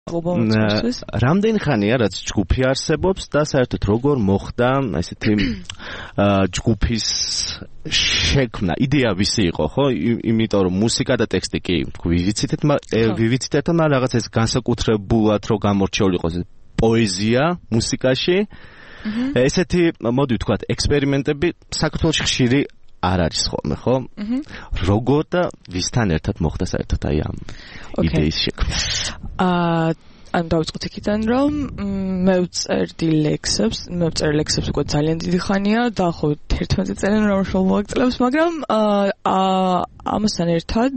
რამდენი ხანია რაც ჯგუფი არსებობს და საერთოდ როგორ მოხდა ესეთი ჯგუფის შექმნა იდეა ვისი იყო ხო იმიტომ რომ მუსიკა და ტექსტი კი ვივიცით მაგრამ რაღაც ეს განსაკუთრებულად რო გამორჩეული იყოს პოეზია მუსიკაში ესეთი მოდი ვთქვათ ექსპერიმენტები საქართველოში ხშირი არ არის ხოლმე ხო როგორ და ვისთან ერთად მოხდა საერთოდ აი ამ იდეის შექმნა ან დავიწყოთ იქიდან რომ მე ვწერდი ლექსებს უკვე ძალიან დიდი ხანია დაახლოებით 11 წელი რომ მოვაგწლებს მაგრამ ამასთან ერთად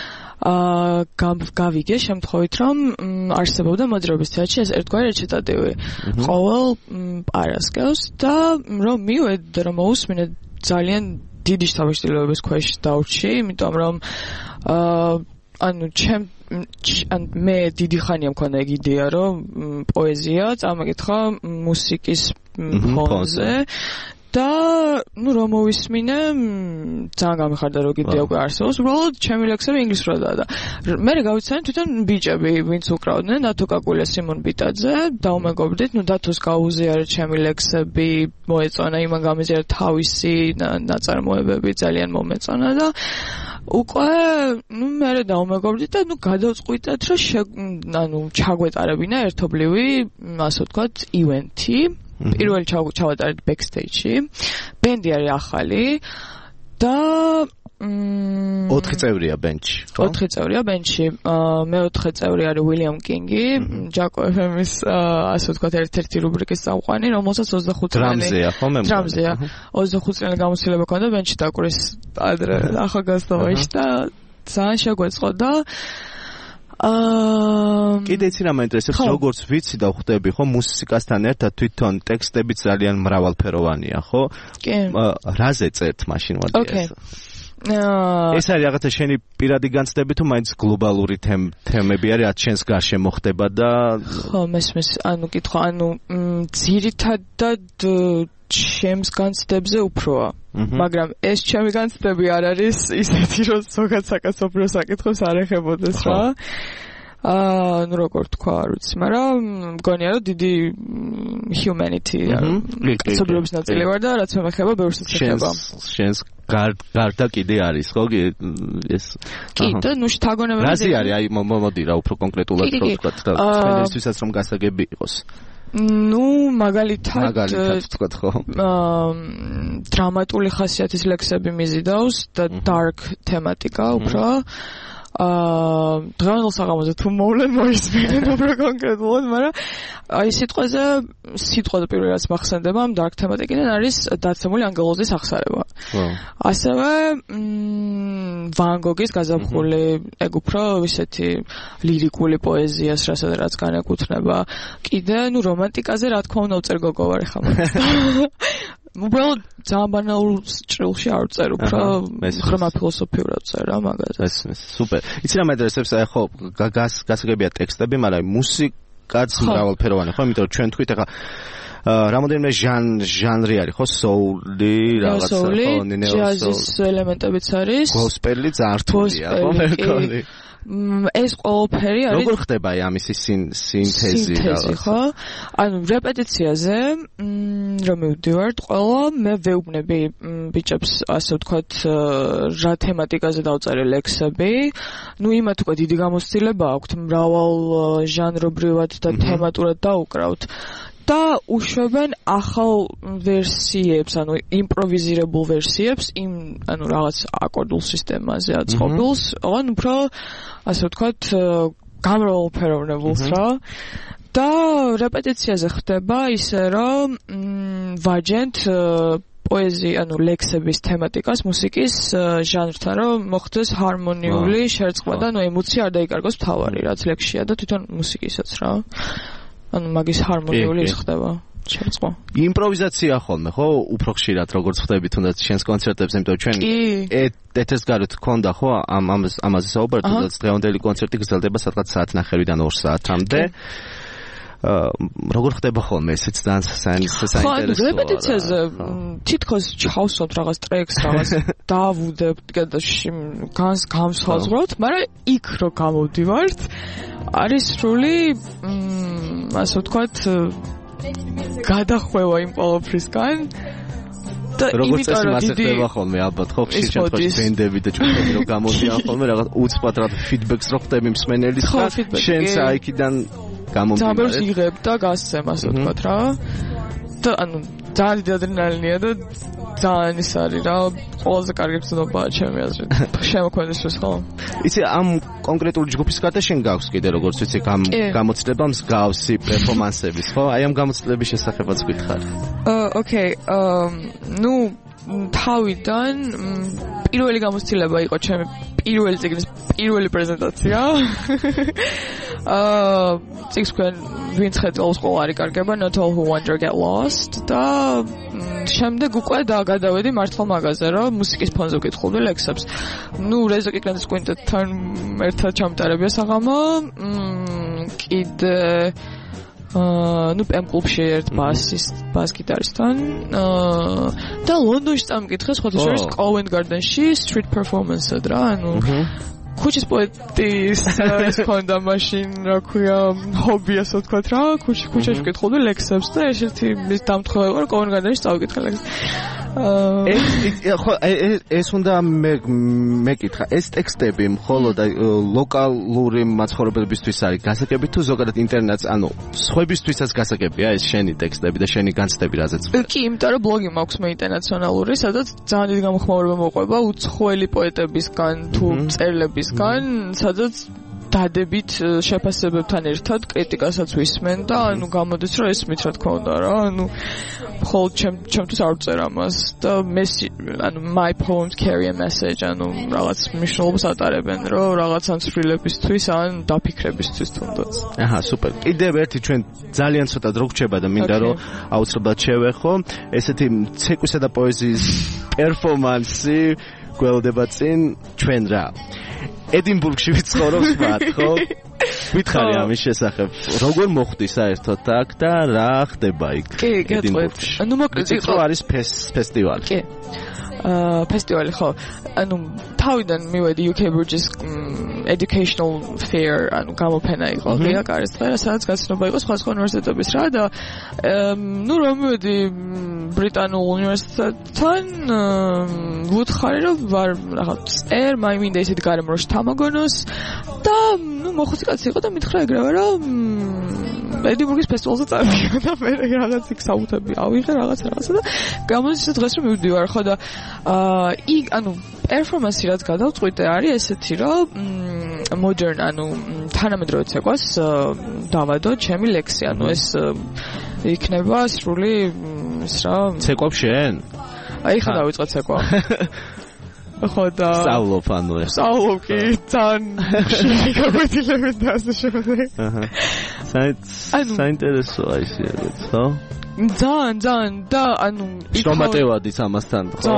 გავიგე შემთხვევით რომ არსებობდა მოძრაობის თეატრში ეს ერთგვარი რეჩიტატივი ყოველ პარასკევს და რომ მივედე რომ მოусმინე ძალიან დიდი შთაბეჭდილებების ქვეშ დავრჩი იმიტომ რომ ანუ მე დიდი ხანია მქონდა ეგ იდეა რომ პოეზია წამოგითხა მუსიკის ფონზე და ნუ რომ მოვისმინე ძალიან გამიხარდა რომ იდეა უკვე არსებობს უბრალოდ ჩემი ლექსები ინგლისურადაა და მე გავიცანე თვითონ ბიჭები ვინც უკრავდნენ ნათო კაკულა სიმონ ბიტაძე დაუმეგობრდით ნუ დათოს გაუზიარეთ ჩემი ლექსები მოეწონა იმან გამიზიარა თავისი ნაწარმოებები ძალიან მომეწონა და უკვე ნუ მე დაუმეგობრდით და ნუ გადავწყვიტეთ რომ ანუ ჩაგვეტარებინა ერთობლივი ასე ვთქვათ ივენთი პირველი ჩავატარეთ ბექსტეიჯში ბენდი არის ახალი და 4 წევრია ბენდში 4 წევრია ბენდში მეოთხე წევრი არის უილიამ კინგი ჯაკო FM-ის ასე ვთქვათ ერთ-ერთი რუბრიკის წამყვანი რომელსაც 25 წელი დრამზეა 25 წელი გამოცდილება ჰქონდა ბენდში დაკვრეს ადრე ახალგაზრდობაში და ძალიან შეგვეწყო და კიდე იცი რა მაინტერესებს როგორც ვიცი და ხვდები ხო მუსიკასთან ერთად თვითონ ტექსტები ძალიან მრავალფეროვანია ხო რაზე წერთ მაშინ ვადია ეს არის რაღაცა შენი პირადი განცდები თუ მაინც გლობალური თემები არის რაც შენს გარშემო ხდება და ხო მესმის ანუ კითხვა ანუ ძირითადად ჩემს განცდებზე უფროა მაგრამ ეს ჩემი განცდები არ არის ისეთი რომ ზოგადად საკაცობრიო საკითხებს არ ეხებოდეს რა ნუ როგორ თქვა არ ვიცი მაგრამ მგონია რომ დიდი humanity კაცობრიობის ნაწილი ვარ და რაც მეხება ბევრსაც ეხება შენს გარდა კიდე არის ხო ეს კი და ნუ შთაგონებები რაზი არის აი მოდი რა უფრო კონკრეტულად რო ვთქვათ და ჩვენისთვისაც რომ გასაგები იყოს ნუ მაგალითად ვთქვათ ხო დრამატული ხასიათის ლექსები მიზიდავს და dark თემატიკა უფრო დღევანდელ საღამოზე თუ მოვლენ მოისმენენ უფრო კონკრეტულად მაგრამ აი სიტყვა და პირველი რაც მახსენდება ამ dark თემატიკიდან არის დაცემული ანგელოზის აღსარება ასევე ვან გოგის გაზაფხული ეგ უფრო ისეთი ლირიკული პოეზიას რასაც განეკუთვნება კიდე ნუ რომანტიკაზე რა თქმა უნდა უწერ გოგო ვარ ხა უბრალოდ ძალიან ბანალურ ჭრილში არ ვწერ უფრო ხრომა ფილოსოფიურად ვწერ რა მაგას სუპერ იცი რა მაინტერესებს აი ხო გასაგებია ტექსტები მაგრამ მუსიკაც მრავალფეროვანი ხო იმიტომ რომ ჩვენ თქვით ახლა რამოდენიმე ჟანრი არის ხო soul-ი რაღაცა ხო ჯაზის ელემენტებიც არის გოსპელი ძალიან რთულია ხო მე მგონი ეს ყველაფერი არის როგორ ხდება აი ამის სინთეზი ხო ანუ რეპეტიციაზე რომ მივდივართ ყველა მე ვეუბნები ბიჭებს ასე ვთქვათ რა თემატიკაზე დავწერე ლექსები ნუ იმათ უკვე დიდი გამოცდილება აქვთ მრავალ ჟანრობრივად და თემატურად დაუკრავთ და უშვებენ ახალ ვერსიებს, ანუ იმპროვიზირებულ ვერსიებს, ანუ რაღაც აკორდულ სისტემაზე აწყობილს, ან უფრო ასე ვთქვათ, გამრავალფეროვნებულს რა. და რეპეტიციაზე ხდება ისე, რომ ვაჯენთ პოეზია, ანუ ლექსების თემატიკას მუსიკის ჟანრთან, რომ მოხდეს ჰარმონიული შერწყმა და ემოცია არ დაიკარგოს მთავარი, რაც ლექსშია და თვითონ მუსიკისაც რა. ანუ მაგის ჰარმონიული ის ხდება შერწყმა. იმპროვიზაცია ხოლმე, ხო? უფრო ხშირად როგორც ხდები თუნდაც შენს კონცერტებზე, იმიტომ ჩვენ ეთერს გარეთ გქონდა, ხო? ამაზე საუბარი, თუნდაც დღევანდელი კონცერტი გრძელდება სადღაც საათნახევრიდან 2 საათამდე. როგორ ხდება ხოლმე ესეც საინტერესოა. ხო, რეპეტიციაზე თითქოს ჩავსვათ რაღაც ტრეკს, რაღაც დავუდებთ და გამსხაზღვროთ, მაგრამ იქ რო გამოვდივართ არის სრული ასე ვთქვათ გადახვევა იმ ყოველფრისგან და როგორც წესი მასე ხდება ხოლმე ალბათ ხო ხშირ შემთხვევაში ბენდები და ჯგუფები რომ გამოდიან ხოლმე რაღაც უცბად რა ფიდბექს რო ხდები მსმენელისგან შენც აიქიდან გამომდინარე ძაბერს იღებ და გასცემ ასე ვთქვათ რა და ანუ ძალიან დიდი ადრენალინია და ძალიან ის არის რა ყველაზე კარგი ბრძანებაა ჩემი აზრით შემოქმედისთვის ხო იცი ამ კონკრეტული ჯგუფის გარდა შენ გაქვს კიდე როგორც ვიცი გამოცდილება მსგავსი პერფორმანსების ხო აი ამ გამოცდილების შესახებაც გითხარი ოკეი ნუ თავიდან პირველი გამოცდილება იყო ჩემი პირველი წიგნის პირველი პრეზენტაცია წიგნს ქვენ ვინც ხედავს ყველა არის კარგება not all who wander get lost და შემდეგ უკვე გადავედი მართლა მაგაზე რომ მუსიკის ფონზე ვკითხულობდი ლექსებს ნუ რეზო კიკრანის კვინტეტთან ერთად ჩამტარებია საღამო კიდე ნუ პემ კლუბში ერთ ბას გიტარისტთან და ლონდონში წამკითხე სხვათა შორის კოვენთ გარდენში street performance-ად რა ანუ ქუჩის პოეტის ეს ქონდა მაშინ რა ქვია ჰობი ასე ვთქვათ რა ქუჩაში ვკითხულობდი ლექსებს და ერთ-ერთი მის დამთხევი ვარ კოვენთ გარდენში წავიკითხე ეს უნდა მეკითხა ეს ტექსტები მხოლოდ ლოკალური მაცხოვრებლებისთვის არის გასაგები თუ ზოგადად ინტერნეტს ანუ სხვებისთვისაც გასაგებია ეს შენი ტექსტები და შენი განცდები რაზეც კი იმიტომ რომ ბლოგი მაქვს მე ინტერნაციონალური სადაც ძალიან დიდი გამოხმაურება მოყვება უცხოელი პოეტებისგან თუ მწერლებისგან სადაც დადებით შეფასებებთან ერთად კრიტიკასაც ვისმენ და ანუ გამოდის რომ ესმით რა თქმა უნდა რა ანუ ხოლ ჩემთვის არ ვწერ ამას და ანუ my poems carry a message ანუ რაღაც მნიშვნელობას ატარებენ რომ რაღაც ან ცვლილებისთვის ან დაფიქრებისთვის თუნდაც აჰა სუპერ კიდევ ერთი ჩვენ ძალიან ცოტა დრო გრჩება და მინდა რომ აუცილებლად შევეხო ესეთი ცეკვისა და პოეზიის პერფორმანსი გველდება წინ ჩვენ რა ედინბურგში ვიცხოვრობს მათ, ხო? ვითხარი ამის შესახებ. როგორ მოხვდი საერთოდ აქ და რა ხდება იქ? კი, გეტყვით. ანუ მოკლედ იყო არის ფესტივალი. კი. ფესტივალი ხო. ანუ თავიდან მივედი UK Bridges educational fair, ანუ გამოფენა იყო, ღია კარისწყლი, სადაც გაცნობა იყო სხვა უნივერსიტეტების რა და ნუ რომ მივედი ბრიტანულ უნივერსიტეტთან ვუთხარი რომ ვარ რაღაც წერ, მაიმინდა ისეთ გარემო რომ შთამაგონოს და ნუ მოხუცი კაცი იყო და მითხრა ეგრევე რომ ედინბურგის ფესტივალზე წავიდა და მე რაღაც იქ საუთები ავიღე რაღაცა და გამოდის დღეს რომ მივდივარ ხო და ანუ პერფორმანსი რაც გადავწყვიტე არის ესეთი რომ modern ანუ თანამედროვე ცეკვას დავადო ჩემი ლექსი ანუ ეს იქნება სრული ის რა ცეკვავს შენ? აი ხა დავიწყე ცეკვა ხო და სწავლობ ანუ სწავლობ კი ძალიან შეგაგვეთილებ და ასე შემდეგ აჰა საინტერესოა ისე ხო ძალიან და ანუ შრომატევადიც ამასთან ხო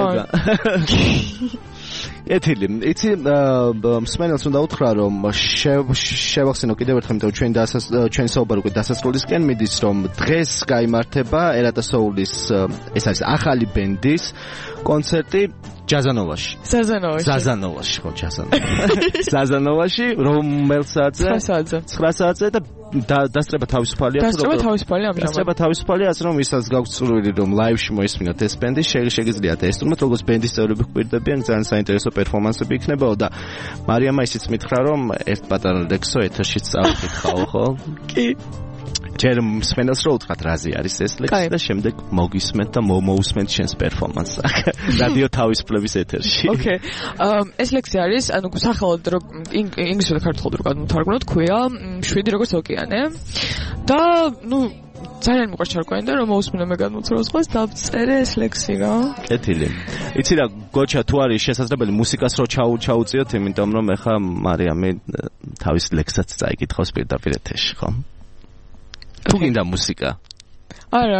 ეთილი იცი მსმენელს უნდა უთხრა რომ შევახსენო კიდევ ერთხელ იმიტომ ჩვენ საუბარ უკვე დასასრულისკენ მიდის რომ დღეს გაიმართება ერატა სოულის ეს არის ახალი ბენდის კონცერტი ჯაზანოვაში ზაზანოვაში ხო ზაზანოვაში რომელსაცე 9 საათზე და დასწრება თავისუფალია დასწრება თავისუფალია ასე რომ ვისაც გაქვს წვლილი რომ ლაივში მოისმინოთ ეს ბენდი შეგიძლიათ ესწროთ როგორც ბენდის წევრები გვპირდებიან ძალიან საინტერესო პერფორმანსები იქნებაო და მარიამა ისიც მითხრა რომ ერთ პატარა ლექსო ეთერში წავიკითხაო ხო კი ჯერ მსმენელს რო უთხრათ რაზე არის ეს ლექსი და შემდეგ მოგისმენთ და მოусმენთ შენს პერფორმანსს რადიო თავისუფლების ეთერში. ოკეი. ეს ლექსი არის, ანუ სახელად რო ინგლისურად ქართულად რო გადმოთარგმნოთ, ქვია 7 როგორც ოკეანე. და ნუ ძალიან მიყვარს ჩარკვანი და რომ მოусმინე მე გადმოცროს ხოლმე დავწერე ეს ლექსი რა. კეთილი. იცი რა, გოჩა თუ არის შესაძლებელი მუსიკას რო ჩაუწიოთ, იმიტომ რომ ეხა მარიამი თავის ლექსსაც წაიკითხავს პირდაპირ ეთერში, ხო? თუ გინდა მუსიკა? არა,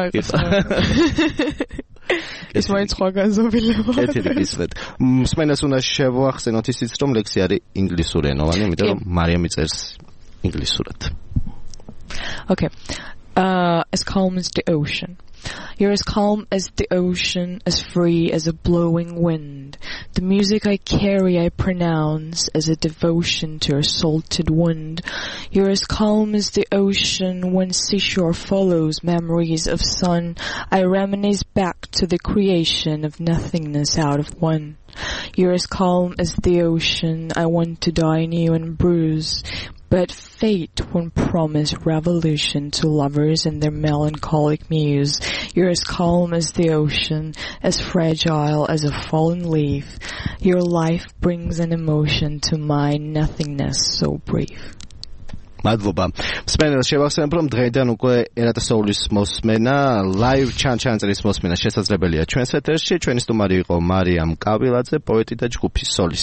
ეს მაინც სხვა განზომილება. კეთილი გისმენთ. მსმენელს უნდა შევახსენოთ ისიც რომ ლექსი არის ინგლისურენოვანი, იმიტომ რომ მარიამი წერს ინგლისურად. Okay. As calm as the ocean. You're as calm as the ocean, as free as a blowing wind. The music I carry I pronounce as a devotion to your salted wind. You're as calm as the ocean when seashore follows memories of sun. I reminisce back to the creation of nothingness out of one. You're as calm as the ocean, I want to die new and bruised. But fate won't promise revolution to lovers and their melancholic muse. You're as calm as the ocean, as fragile as a fallen leaf. Your life brings an emotion to my nothingness so brief. მადლობა. მსმენელს შევახსენებ, რომ დღეიდან უკვე ერატა სოულის მოსმენა, live ჩანჩანწრის მოსმენა შესაძლებელია ჩვენს ეთერში. ჩვენი სტუმარი იყო მარიამ კავილაძე, პოეტი და ჯგუფის სოლისტი.